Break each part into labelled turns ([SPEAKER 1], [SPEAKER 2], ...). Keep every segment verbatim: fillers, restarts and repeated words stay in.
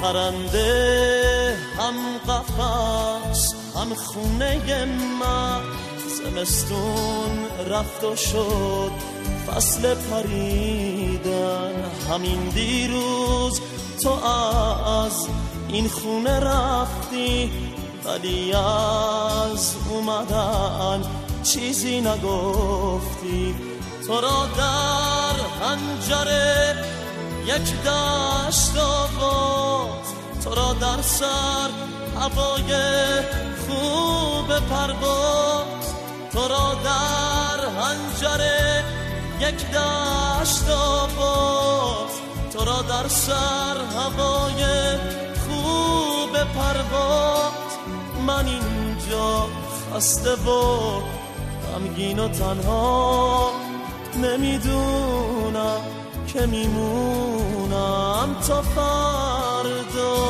[SPEAKER 1] پرنده هم قفس هم خونه من، زمستون رفت و شد فصل پریدن. همین دیروز تو از این خونه رفتی، ولی از اومدن چیزی نگفتی. تو را در حنجره یک دشت آباد، تو را در سر هوای خوب پرواز، تو را در حنجره یک دشت آباد، تو را در سر هوای خوب پرواز. من اینجا خسته و غمگین و تنها، نمیدونم که میمونم تا فردا.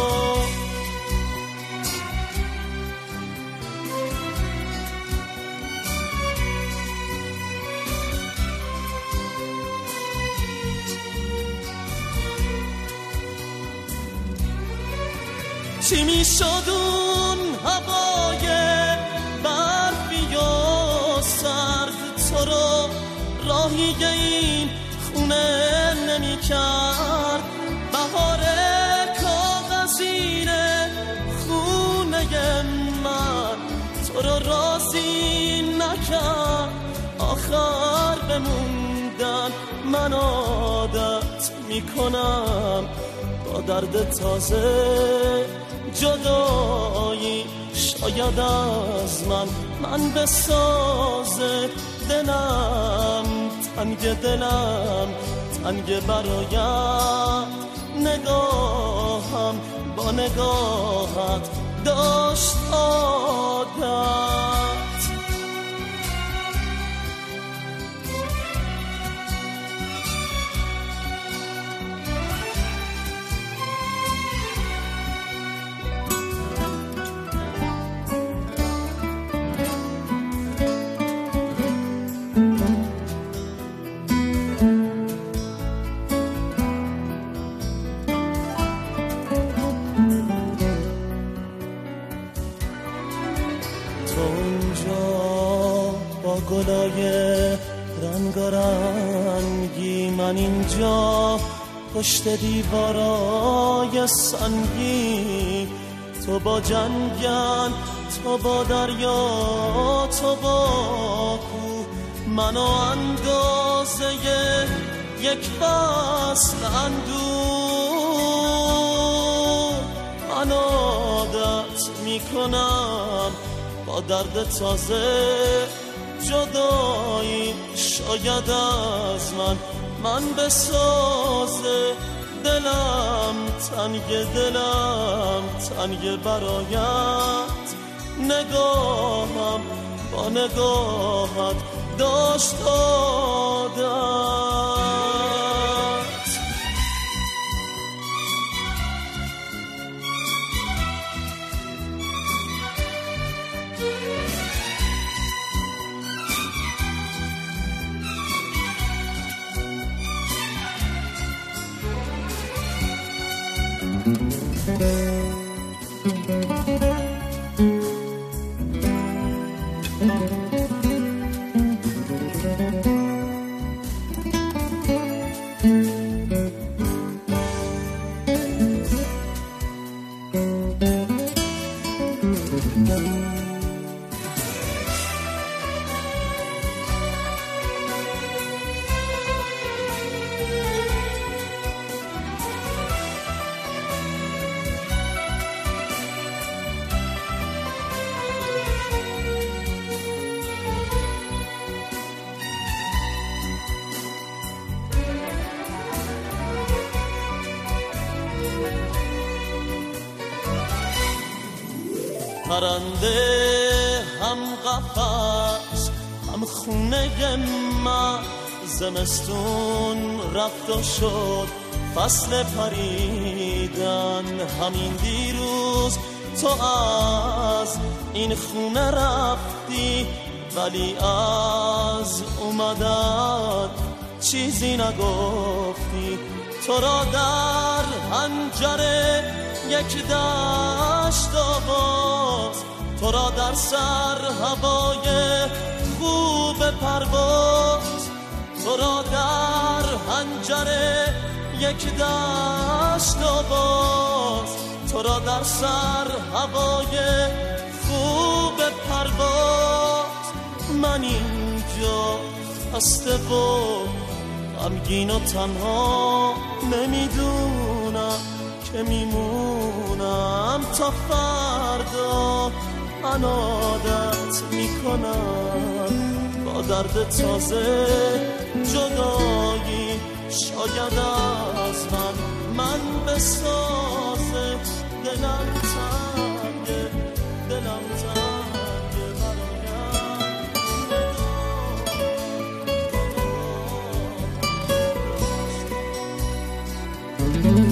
[SPEAKER 1] چی میشد اون هوای برفی و سرد، تو رو راهی این خونه نمی کرد. بهار کاغذینه خونه من، تو رو راضی نکرد آخر بموندن. من عادت میکنم با درد تازه جدایی، شاید از من من بسازه. دلم تنگ دلم تنگ برایت، نگاهم با نگاهت داشت عادت. گلای رنگارنگی، من اینجا پشت دیوارای سنگی. تو با جنگل، تو با دریا، تو با کوه، منو اندازه یک فصل اندوه. من عادت میکنم با درد تازه جدایی، شاید از من من بسازه. دلم تنگ دلم تنگ برایت، نگاهم با نگاهت داشت عادت. پرنده هم قفس هم خونه من، زمستون رفت و شد فصل پریدن. همین دیروز تو از این خونه رفتی، ولی از اومدن چیزی نگفتی. تو را در حنجره یک دشت آواز، تو را در سر هوای خوب پرواز، تو را در حنجره یک دشت آواز، تو را در سر هوای خوب پرواز. من اینجا خسته و غمگین و تنها نمیدونم که میمونم تا فردا. من عادت میکنم با درد تازه جدایی، شاید از من من بسازه. دلم تنگه دلم تنگه برایم.